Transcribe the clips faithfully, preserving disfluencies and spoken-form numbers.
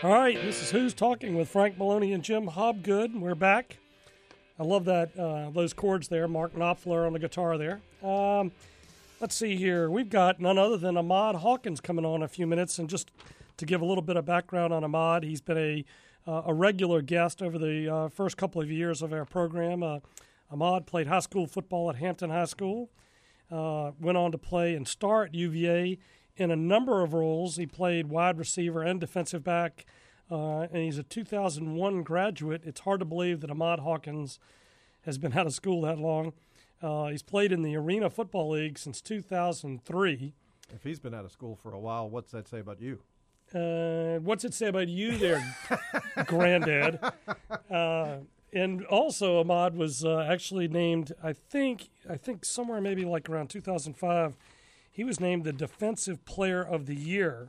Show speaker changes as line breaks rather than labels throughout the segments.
All right, this is Who's Talking with Frank Maloney and Jim Hobgood. We're back. I love that uh, those chords there. Mark Knopfler on the guitar there. Um, let's see here. We've got none other than Ahmad Hawkins coming on in a few minutes. And just to give a little bit of background on Ahmad, he's been a uh, a regular guest over the uh, first couple of years of our program. Uh, Ahmad played high school football at Hampton High School. Uh, went on to play and star at U V A in a number of roles. He played wide receiver and defensive back, uh, and he's a two thousand one graduate. It's hard to believe that Ahmad Hawkins has been out of school that long. Uh, he's played in the Arena Football League since two thousand three.
If he's been out of school for a while, what's that say about you?
Uh, what's it say about you there, Granddad? Uh, and also, Ahmad was uh, actually named, I think, I think somewhere maybe like around two thousand five, he was named the Defensive Player of the Year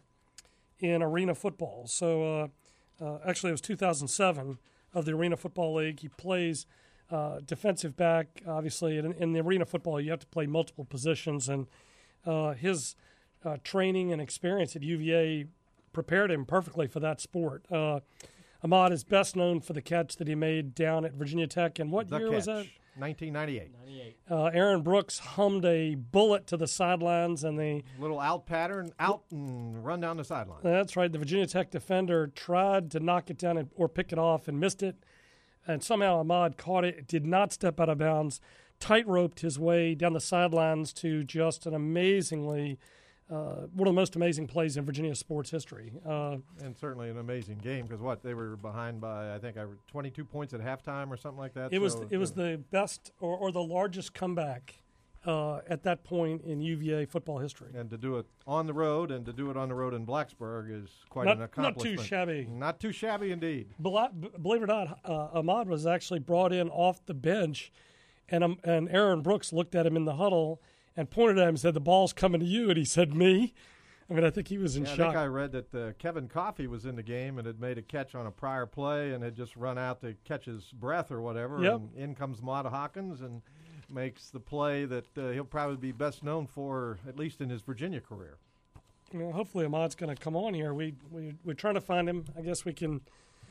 in Arena Football. So uh, uh, actually, it was two thousand seven of the Arena Football League. He plays uh, defensive back. Obviously, in, in the Arena Football, you have to play multiple positions, and uh, his uh, training and experience at U V A prepared him perfectly for that sport. Uh, Ahmad is best known for the catch that he made down at Virginia Tech. And what
the
year
catch.
was that?
nineteen ninety-eight.
ninety-eight.
Uh, Aaron Brooks hummed a bullet to the sidelines, and the
Little out pattern, out and run down the sideline.
that's right. The Virginia Tech defender tried to knock it down and, or pick it off and missed it, and somehow Ahmad caught it. Did not step out of bounds. Tight-roped his way down the sidelines to just an amazingly uh, one of the most amazing plays in Virginia sports history. Uh,
and certainly an amazing game because what they were behind by I think I twenty-two points at halftime or something like that.
It was
so
it was the best or, or the largest comeback uh, at that point in U V A football history.
And to do it on the road and to do it on the road in Blacksburg is quite
Not-
an
not
accomplishment.
too shabby.
Not too shabby indeed.
Bel- Believe it or not, uh, Ahmad was actually brought in off the bench, and um, and Aaron Brooks looked at him in the huddle and pointed at him and said, "The ball's coming to you," and he said, "Me." I mean, I think he was in
Yeah, I
shock.
think I read that uh, Kevin Coffey was in the game and had made a catch on a prior play and had just run out to catch his breath or whatever.
Yep.
And in comes Ahmad Hawkins and makes the play that uh, he'll probably be best known for, at least in his Virginia career.
Well, hopefully Ahmad's going to come on here. We, we, we're trying to find him. I guess we can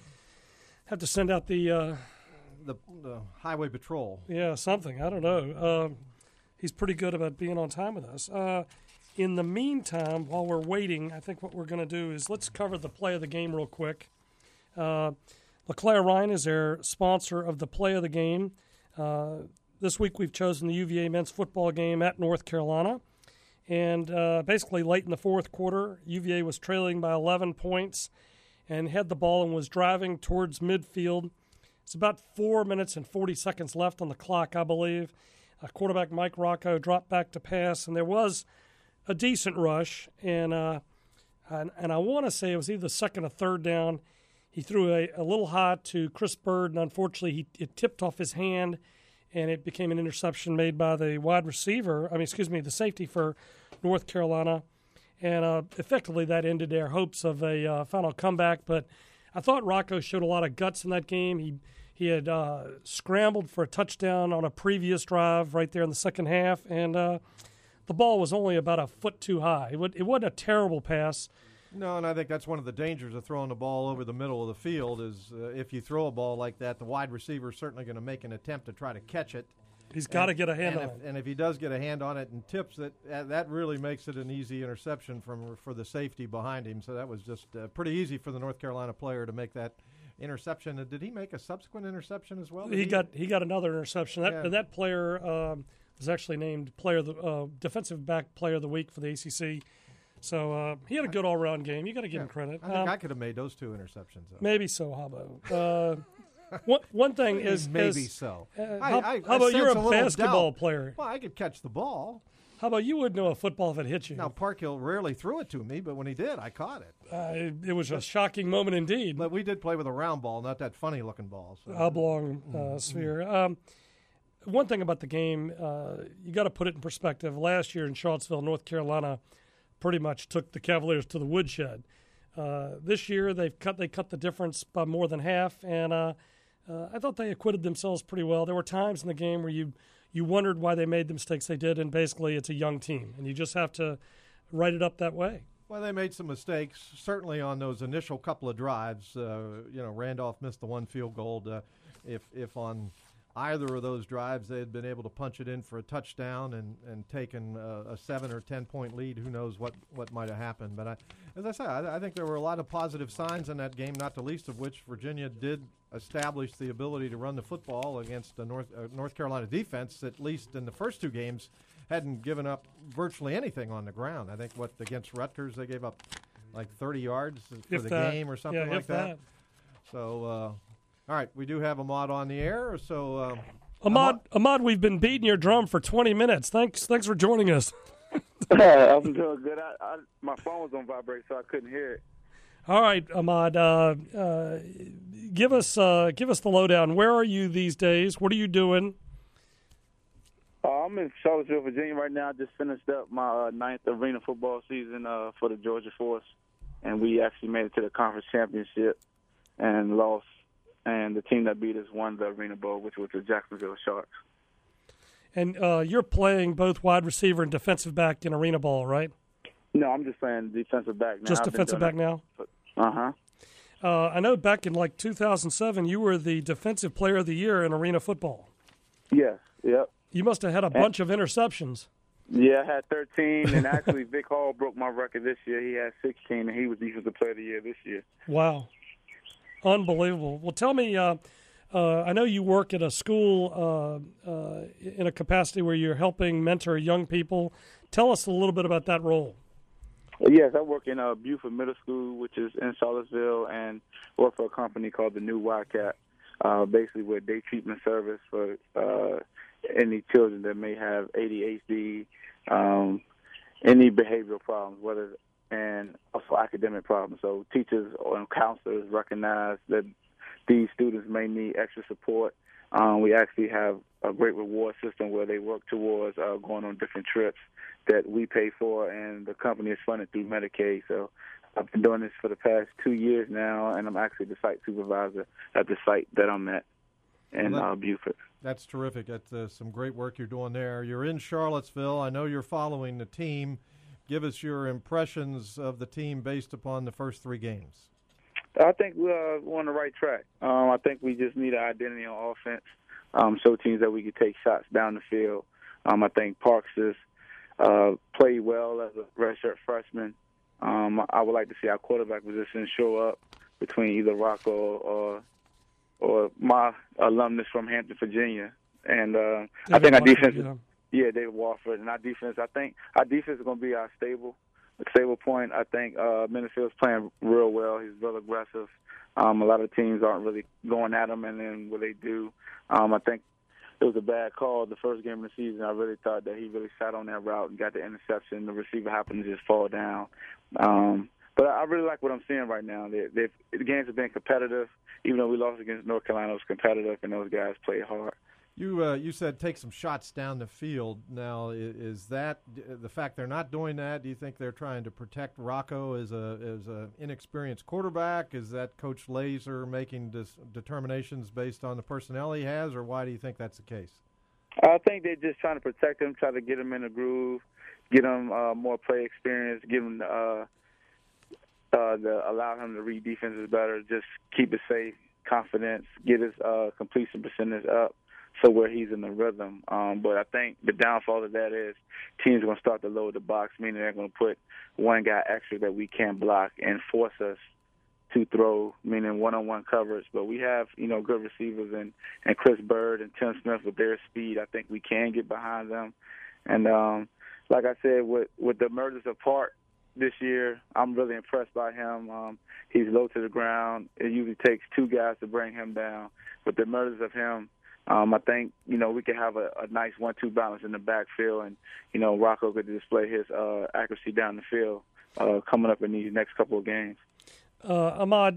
have to send out the, uh,
The, the Highway Patrol.
yeah, something. I don't know. Um, he's pretty good about being on time with us. Uh, in the meantime, while we're waiting, I think what we're going to do is let's cover the play of the game real quick. Uh, LeClaire Ryan is our sponsor of the play of the game. Uh, this week we've chosen the U V A men's football game at North Carolina. And uh, basically late in the fourth quarter, U V A was trailing by eleven points and had the ball and was driving towards midfield. It's about four minutes and forty seconds left on the clock, I believe. Uh, quarterback Mike Rocco dropped back to pass, and there was a decent rush. And uh, and, and I want to say it was either the second or third down. He threw a, a little hot to Chris Bird, and unfortunately he, it tipped off his hand, and it became an interception made by the wide receiver, I mean, excuse me, the safety for North Carolina. And uh, effectively that ended their hopes of a uh, final comeback. But I thought Rocco showed a lot of guts in that game. He he had uh, scrambled for a touchdown on a previous drive right there in the second half, and uh, the ball was only about a foot too high. It, would, it wasn't a terrible pass.
No, and I think that's one of the dangers of throwing the ball over the middle of the field is uh, if you throw a ball like that, the wide receiver is certainly going to make an attempt to try to catch it.
He's got to
And-
get a hand
and
on
if,
it.
And if he does get a hand on it and tips it, uh, that really makes it an easy interception from for the safety behind him. So that was just uh, pretty easy for the North Carolina player to make that interception. And did he make a subsequent interception as well? Did
He got he got another interception. That
Yeah.
that player um, was actually named player of the uh, defensive back player of the week for the A C C. So uh, he had a good all around game. You got to give
Yeah.
him credit.
I think
Um,
I could have made those two interceptions. Though.
maybe so, Habo. Uh, one one thing is
maybe
is,
so.
Uh,
I-
how,
I-
how
I
about
sense
you're a
a little
basketball
doubt.
player?
Well, I could catch the ball.
How about you wouldn't know a football if it hit you?
Now Parkhill rarely threw it to me, but when he did, I caught it.
Uh, it was a shocking moment indeed.
But we did play with a round ball, not that funny-looking ball. So.
Oblong uh, sphere. Um, one thing about the game, uh, you got to put it in perspective. Last year in Charlottesville, North Carolina, pretty much took the Cavaliers to the woodshed. Uh, this year they've cut they cut the difference by more than half, and uh, uh, I thought they acquitted themselves pretty well. There were times in the game where you you wondered why they made the mistakes they did, and basically it's a young team, and you just have to write it up that way.
Well, they made some mistakes, certainly on those initial couple of drives. Uh, you know, Randolph missed the one field goal. Uh, if if on either of those drives they had been able to punch it in for a touchdown and, and taken a, a seven or ten point lead, who knows what, what might have happened. But I, as I said, I, I think there were a lot of positive signs in that game, not the least of which Virginia did establish the ability to run the football against the North uh, North Carolina defense, at least in the first two games. Hadn't given up virtually anything on the ground. I think, what, against Rutgers, they gave up like thirty yards for
if
the
that,
game or something
yeah,
like that.
that.
So, uh, all right, we do have Ahmad on the air. So, uh,
Ahmad, Ahmad, we've been beating your drum for twenty minutes. Thanks, thanks for joining us.
I'm doing good. I, I, my phone was on vibrate, so I couldn't hear it.
All right, Ahmad, uh, uh, give us uh, give us the lowdown. Where are you these days? What are you doing?
Uh, I'm in Charlottesville, Virginia right now. I just finished up my uh, ninth arena football season uh, for the Georgia Force, and we actually made it to the conference championship and lost. And the team that beat us won the Arena Bowl, which was the Jacksonville Sharks.
And uh, you're playing both wide receiver and defensive back in Arena Ball, right?
No, I'm just playing defensive back now.
Just defensive back now?
Uh-huh.
Uh, I know back in like two thousand seven, you were the defensive player of the year in arena football.
Yes, yep.
You must have had a bunch of interceptions.
Yeah, I had thirteen, and actually Vic Hall broke my record this year. He had sixteen, and he was defensive player of the year this year.
Wow. Unbelievable. Well, tell me, uh, uh, I know you work at a school uh, uh, in a capacity where you're helping mentor young people. Tell us a little bit about that role.
Yes, I work in uh, Buford Middle School, which is in Charlottesville, and work for a company called the New Wildcat, uh, basically with day treatment service for uh, any children that may have A D H D, um, any behavioral problems, whether and also academic problems. So teachers and counselors recognize that these students may need extra support. Um, we actually have a great reward system where they work towards uh, going on different trips that we pay for, and the company is funded through Medicaid. So I've been doing this for the past two years now, and I'm actually the site supervisor at the site that I'm at in
well, that,
uh, Buford.
That's terrific. That's uh, some great work you're doing there. You're in Charlottesville. I know you're following the team. Give us your impressions of the team based upon the first three games.
I think we're, uh, we're on the right track. Um, I think we just need an identity on offense, um, show teams that we can take shots down the field. Um, I think Parks has uh, played well as a redshirt freshman. Um, I would like to see our quarterback position show up between either Rocco or or my alumnus from Hampton, Virginia. And uh, I think our defense is, yeah, David Wofford. And our defense, I think our defense is going to be our stable stable point. I think uh, Minifield's playing real well. He's real aggressive. Um, a lot of teams aren't really going at him, and then what they do, um, I think it was a bad call the first game of the season. I really thought that he really sat on that route and got the interception. The receiver happened to just fall down. Um, but I really like what I'm seeing right now. They, the games have been competitive. Even though we lost against North Carolina, it was competitive, and those guys played hard.
You uh, you said take some shots down the field. Now, is, is that the fact they're not doing that? Do you think they're trying to protect Rocco as a as a inexperienced quarterback? Is that Coach Laser making dis- determinations based on the personnel he has, or why do you think that's the case?
I think they're just trying to protect him, try to get him in a groove, get him uh, more play experience, give him uh, uh, the, allow him to read defenses better, just keep it safe, confidence, get his uh, completion percentage up. So where he's in the rhythm. Um, but I think the downfall of that is teams are going to start to load the box, meaning they're going to put one guy extra that we can't block and force us to throw, meaning one-on-one coverage. But we have, you know, good receivers and, and Chris Bird and Tim Smith with their speed. I think we can get behind them. And um, like I said, with, with the emergence of Park this year, I'm really impressed by him. Um, he's low to the ground. It usually takes two guys to bring him down. With the emergence of him, Um, I think, you know, we could have a, a nice one two balance in the backfield, and, you know, Rocco could display his uh, accuracy down the field uh, coming up in these next couple of games.
Uh, Ahmad,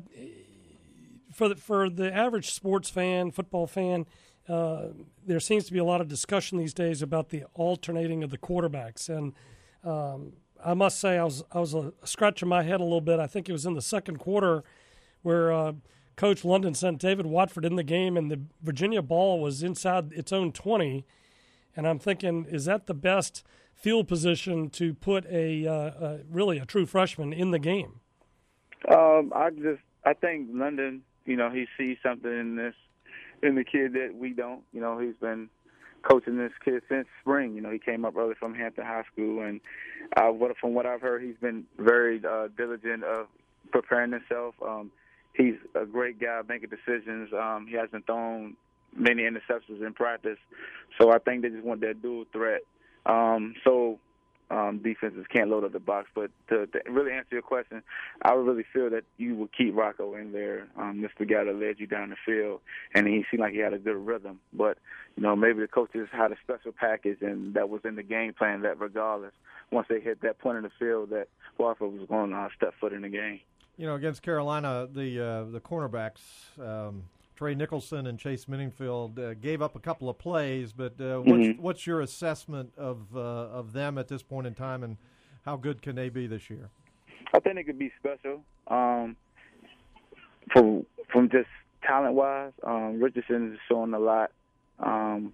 for the, for the average sports fan, football fan, uh, there seems to be a lot of discussion these days about the alternating of the quarterbacks. And um, I must say I was, I was uh, scratching my head a little bit. I think it was in the second quarter where uh, – Coach London sent David Watford in the game, and the Virginia ball was inside its own twenty, And I'm thinking, is that the best field position to put a, uh, a really a true freshman in the game?
Um, I just I think London, you know, he sees something in this in the kid that we don't. You know, he's been coaching this kid since spring. You know, he came up early from Hampton High School, and uh, what, from what I've heard, he's been very uh, diligent of preparing himself. Um, he's a great guy making decisions. Um, he hasn't thrown many interceptions in practice, so I think they just want that dual threat. Um, so um, defenses can't load up the box. But to, to really answer your question, I would really feel that you would keep Rocco in there. Um, this is the guy that led you down the field, and he seemed like he had a good rhythm. But, you know, maybe the coaches had a special package, and that was in the game plan that regardless, once they hit that point in the field, that Wofford was going to uh, step foot in the game.
You know, against Carolina, the uh, the cornerbacks, um, Trey Nicholson and Chase Minningfield, uh, gave up a couple of plays, but uh, what's,
Mm-hmm.
what's your assessment of uh, of them at this point in time, and how good can they be this year?
I think it could be special. Um, from from just talent-wise, um, Richardson is showing a lot. Um,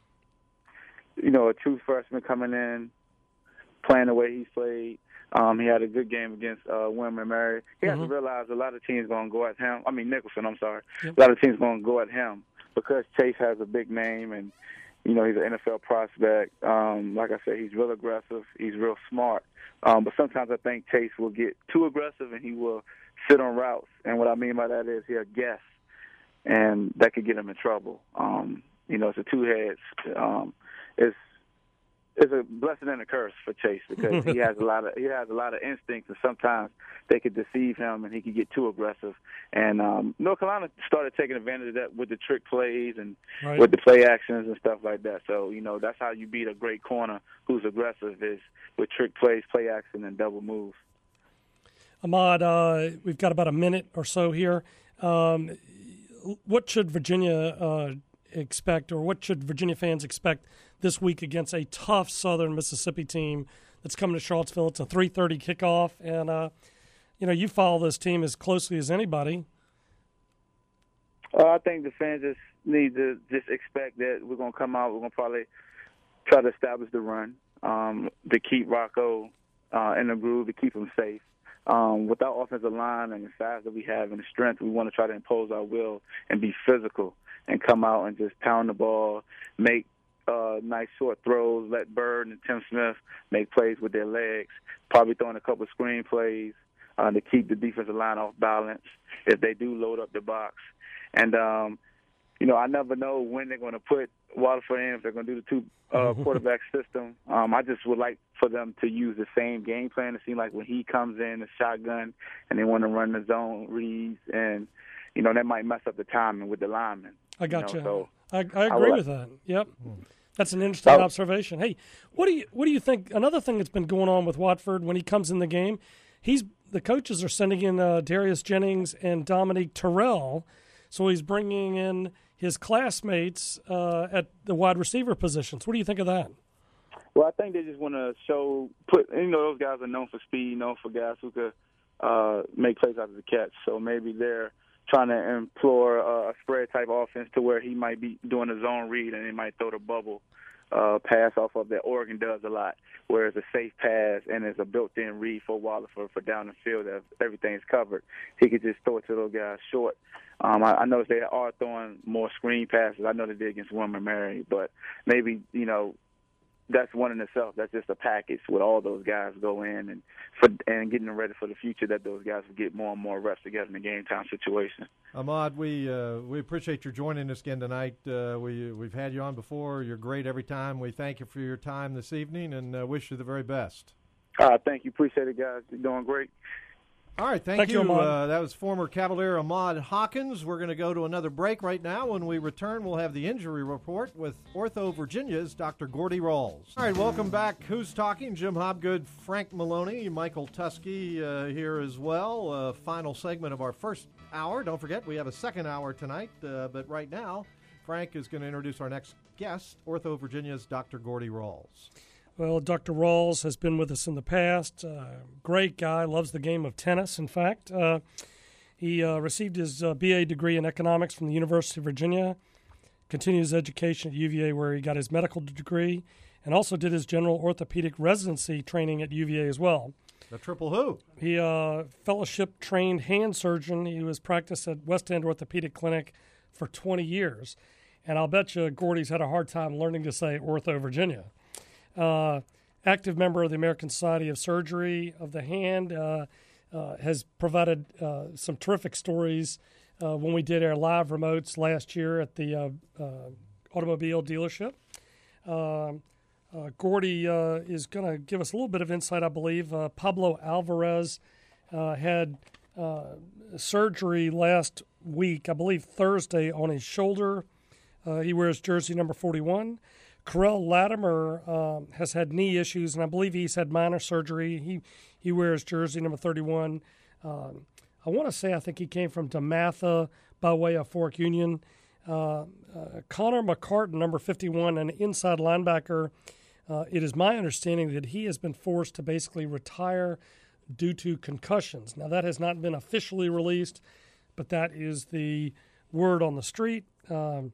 you know, a true freshman coming in, playing the way he's played. Um, he had a good game against uh, William and Mary. He
Mm-hmm.
has to realize a lot of teams going to go at him. I mean, Nicholson, I'm sorry.
Yep.
A lot of teams going to go at him because Chase has a big name and, you know, he's an N F L prospect. Um, like I said, he's real aggressive. He's real smart. Um, but sometimes I think Chase will get too aggressive and he will sit on routes. And what I mean by that is he'll guess, and that could get him in trouble. Um, you know, it's a two-heads. Um, it's It's a blessing and a curse for Chase because he has a lot of he has a lot of instincts, and sometimes they could deceive him, and he could get too aggressive. And um, North Carolina started taking advantage of that with the trick plays and
Right.
with the play actions and stuff like that. So you know that's how you beat a great corner who's aggressive is with trick plays, play action, and double moves.
Ahmad, uh, we've got about a minute or so here. Um, what should Virginia uh, expect, or what should Virginia fans expect this week against a tough Southern Mississippi team that's coming to Charlottesville? It's a three thirty kickoff, and uh, you know you follow this team as closely as anybody.
Uh, I think the fans just need to just expect that we're going to come out. We're going to probably try to establish the run um, to keep Rocco uh, in the groove, to keep him safe. Um, with our offensive line and the size that we have and the strength, we want to try to impose our will and be physical and come out and just pound the ball, make uh, nice short throws, let Bird and Tim Smith make plays with their legs, probably throwing a couple of screen plays uh, to keep the defensive line off balance if they do load up the box. And, um, you know, I never know when they're going to put Waterford in, if they're going to do the two uh, quarterback system. Um, I just would like for them to use the same game plan. It seems like when he comes in, the shotgun, and they want to run the zone reads, and, you know, that might mess up the timing with the linemen.
I got you.
you know, so
I, I agree
I
with that. Yep, that's an interesting
Oh.
observation. Hey, what do you what do you think? Another thing that's been going on with Watford when he comes in the game, he's the coaches are sending in uh, Darius Jennings and Dominique Terrell, so he's bringing in his classmates uh, at the wide receiver positions. What do you think of that?
Well, I think they just want to show, put you know, those guys are known for speed, known for guys who could uh, make plays out of the catch. So maybe they're trying to employ uh, a spread type offense to where he might be doing a zone read and he might throw the bubble uh, pass off of that Oregon does a lot, where it's a safe pass and it's a built-in read for Waller for, for down the field that everything's covered. He could just throw it to those guys short. Um, I, I noticed they are throwing more screen passes. I know they did against William and Mary, but maybe, you know, that's one in itself. That's just a package with all those guys go in and for and getting them ready for the future, that those guys will get more and more reps together in the game time situation.
Ahmad, we uh, we appreciate your joining us again tonight. Uh, we we've had you on before. You're great every time. We thank you for your time this evening and uh, wish you the very best.
Uh, thank you. Appreciate it, guys. You're doing great.
All right, thank,
Thank you,
you.
Ahmad.
Uh, that was former Cavalier Ahmad Hawkins. We're going to go to another break right now. When we return, we'll have the injury report with Ortho Virginia's Doctor Gordy Rawls. All right, welcome back. Who's Talking? Jim Hobgood, Frank Maloney, Michael Tusky uh, here as well. Uh, final segment of our first hour. Don't forget, we have a second hour tonight, uh, but right now, Frank is going to introduce our next guest, Ortho Virginia's Doctor Gordy Rawls.
Well, Doctor Rawls has been with us in the past. Uh, great guy, loves the game of tennis, in fact. Uh, he uh, received his uh, B A degree in economics from the University of Virginia. continued his education at U V A, where he got his medical degree, and also did his general orthopedic residency training at U V A as well.
The triple who?
He uh, fellowship-trained hand surgeon. He was practiced at West End Orthopedic Clinic for twenty years. And I'll bet you Gordy's had a hard time learning to say Ortho Virginia. Uh, active member of the American Society of Surgery of the Hand, uh, uh, has provided uh, some terrific stories uh, when we did our live remotes last year at the uh, uh, automobile dealership. Um, Uh, Gordy uh, is going to give us a little bit of insight, I believe. Uh, Pablo Alvarez uh, had uh, surgery last week, I believe Thursday, on his shoulder. Uh, he wears jersey number forty-one. Carell Latimer um, has had knee issues, and I believe he's had minor surgery. He he wears jersey number thirty-one. Um, I want to say I think he came from DeMatha by way of Fork Union. Uh, uh, Connor McCartan, number fifty-one, an inside linebacker. Uh, it is my understanding that he has been forced to basically retire due to concussions. Now, that has not been officially released, but that is the word on the street. Um,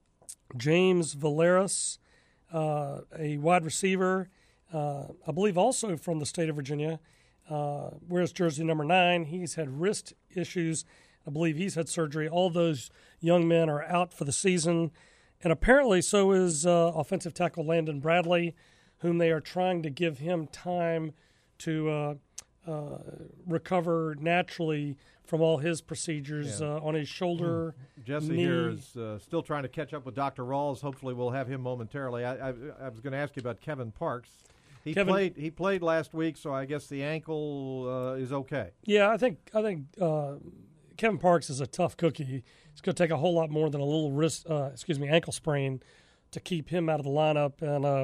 James Valeris, uh, a wide receiver, uh, I believe also from the state of Virginia, uh, wears jersey number nine. He's had wrist issues. I believe he's had surgery. All those young men are out for the season. And apparently so is uh, offensive tackle Landon Bradley, whom they are trying to give him time to uh, uh, recover naturally from all his procedures
yeah.
uh, on his shoulder,
Jesse
knee.
here is uh, still trying to catch up with Doctor Rawls. Hopefully we'll have him momentarily. I, I, I was going to ask you about Kevin Parks. He
Kevin,
played. He played last week, so I guess the ankle uh, is okay.
Yeah, I think I think uh, Kevin Parks is a tough cookie. It's going to take a whole lot more than a little wrist, uh, excuse me, ankle sprain to keep him out of the lineup. And uh,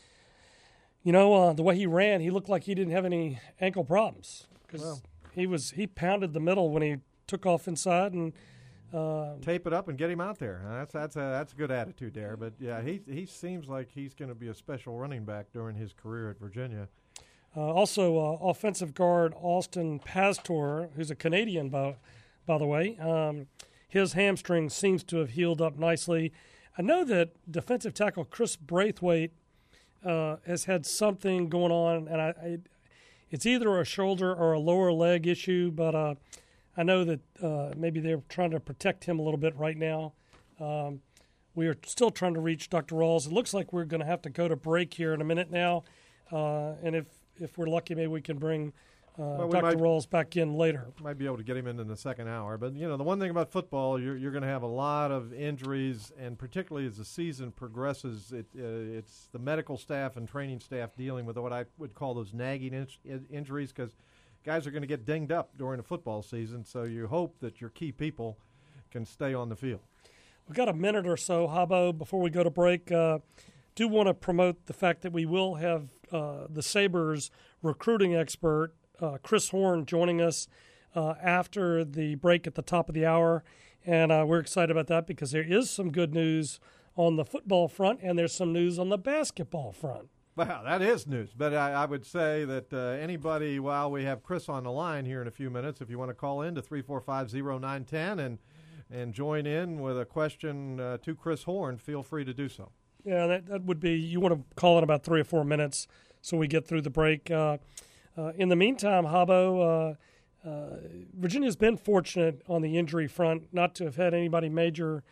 you know, uh, the way he ran, he looked like he didn't have any ankle problems because well, he was he pounded the middle when he took off inside and uh,
tape it up and get him out there. That's that's a that's a good attitude there. But yeah, he he seems like he's going to be a special running back during his career at Virginia.
Uh, also, uh, offensive guard Austin Pastor, who's a Canadian by by the way. Um, His hamstring seems to have healed up nicely. I know that defensive tackle Chris Braithwaite uh, has had something going on, and I, I, it's either a shoulder or a lower leg issue, but uh, I know that uh, maybe they're trying to protect him a little bit right now. Um, we are still trying to reach Doctor Rawls. It looks like we're going to have to go to break here in a minute now, uh, and if, if we're lucky, maybe we can bring Uh,
well, we
Doctor
might,
Rawls back in later.
Might be able to get him in in the second hour. But, you know, the one thing about football, you're, you're going to have a lot of injuries, and particularly as the season progresses, it, uh, it's the medical staff and training staff dealing with what I would call those nagging in- injuries because guys are going to get dinged up during the football season, so you hope that your key people can stay on the field.
We've got a minute or so, Habbo, before we go to break. Uh, do want to promote the fact that we will have uh, the Sabres recruiting expert, Uh, Chris Horn, joining us uh, after the break at the top of the hour. And uh, we're excited about that because there is some good news on the football front and there's some news on the basketball front.
Wow, that is news. But I, I would say that uh, anybody, while we have Chris on the line here in a few minutes, if you want to call in to three four five, zero nine one zero and, and join in with a question uh, to Chris Horn, feel free to do so.
Yeah, that, that would be, you want to call in about three or four minutes so we get through the break. Uh, Uh, in the meantime, Habbo, uh, uh, Virginia's been fortunate on the injury front not to have had anybody major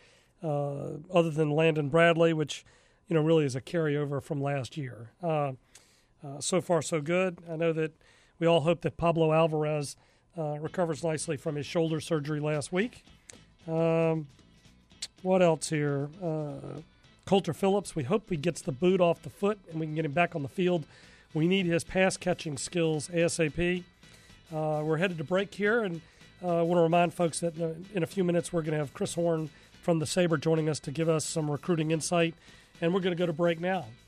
uh, other than Landon Bradley, which, you know, really is a carryover from last year. Uh, uh, so far, so good. I know that we all hope that Pablo Alvarez uh, recovers nicely from his shoulder surgery last week. Um, what else here? Uh, Coulter Phillips, we hope he gets the boot off the foot and we can get him back on the field. We need his pass-catching skills ASAP. Uh, we're headed to break here, and I uh, want to remind folks that in a few minutes we're going to have Chris Horn from the Sabre joining us to give us some recruiting insight, and we're going to go to break now.